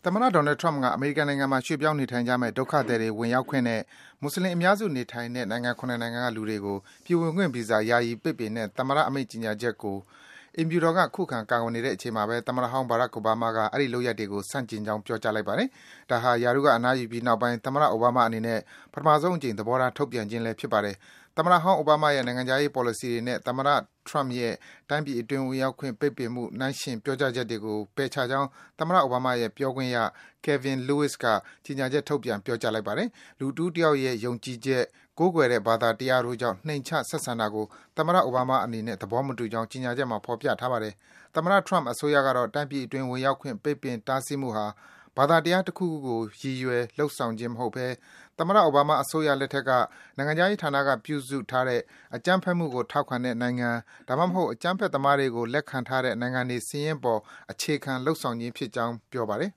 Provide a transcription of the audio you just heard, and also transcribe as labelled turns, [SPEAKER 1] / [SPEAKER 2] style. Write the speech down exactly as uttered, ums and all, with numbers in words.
[SPEAKER 1] သမ္မတ Donald Trump က အမေရိကန်နိုင်ငံမှာ ရွှေ့ပြောင်းနေထိုင်ကြမယ့် ဒုက္ခသည်တွေ ဝင်ရောက်ခွင့်နဲ့ မွတ်ဆလင်အများစုနေထိုင်တဲ့ နိုင်ငံ ၇ နိုင်ငံက လူတွေကို ပြည်ဝင်ခွင့်ဗီဇာ ယာယီပိတ်ပင်တဲ့ သမ္မတအမိန့်ကြေညာချက်ကို အိမ်ဖြူတော်က ခုခံကာကွယ်နေတဲ့အချိန်မှာပဲ သမ္မတဟောင်း Barack Obama က အဲဒီ လုပ်ရပ်တွေကို ဆန့်ကျင်ကြောင်း ပြောကြားလိုက်ပါတယ်။ ဒါဟာ ရာထူးက အနားယူပြီးနောက်ပိုင်း သမ္မတ Obama အနေနဲ့ ပထမဆုံးအကြိမ် သဘောထား ထုတ်ပြန်ခြင်းလည်း ဖြစ်ပါတယ်။ သမ္မတဟောင်း Obama ရဲ့ နိုင်ငံခြားရေး ပေါ်လစီတွေနဲ့ သမ္မတ Trump ရဲ့ တိုင်းပြည်အတွင်း ဝင်ရောက်ခွင့် ပိတ်ပင်မှု နှိုင်းယှဉ် ပြောကြားချက်တွေကို ပယ်ချကြောင်း သမ္မတ Obama ရဲ့ ပြောခွင့်ရ Kevin Lewis က ကြေညာချက်ထုတ်ပြန် ပြောကြားလိုက်ပါတယ်။ လူတဦးတယောက်ရဲ့ ယုံကြည်ချက်၊ ကိုးကွယ်တဲ့ ဘာသာတရားတို့ကြောင့် နှိမ့်ချ ဆက်ဆံတာကို သမ္မတ Obama အနေနဲ့ သဘောမတူကြောင်း ကြေညာချက်မှာ ဖော်ပြထားပါတယ်။ သမ္မတ Trump အစိုးရကတော့ တိုင်းပြည်အတွင်း ဝင်ရောက်ခွင့် ပိတ်ပင် တားဆီးမှုဟာ ဘာသာတရားတခုခုကို ရည်ရွယ် လုပ်ဆောင်ခြင်းမဟုတ်ဘဲ သမ္မတ Obama အစိုးရလက်ထက်က နိုင်ငံခြားရေးဌာနက ပြုစုထားတဲ့ အကြမ်းဖက်မှုကို ထောက်ခံတဲ့နိုင်ငံ၊ ဒါမှမဟုတ် အကြမ်းဖက်သမားတွေကို လက်ခံထားတဲ့ နိုင်ငံတွေ စာရင်းပေါ် အခြေခံ လုပ်ဆောင်ခြင်းဖြစ်ကြောင်း ပြောပါတယ်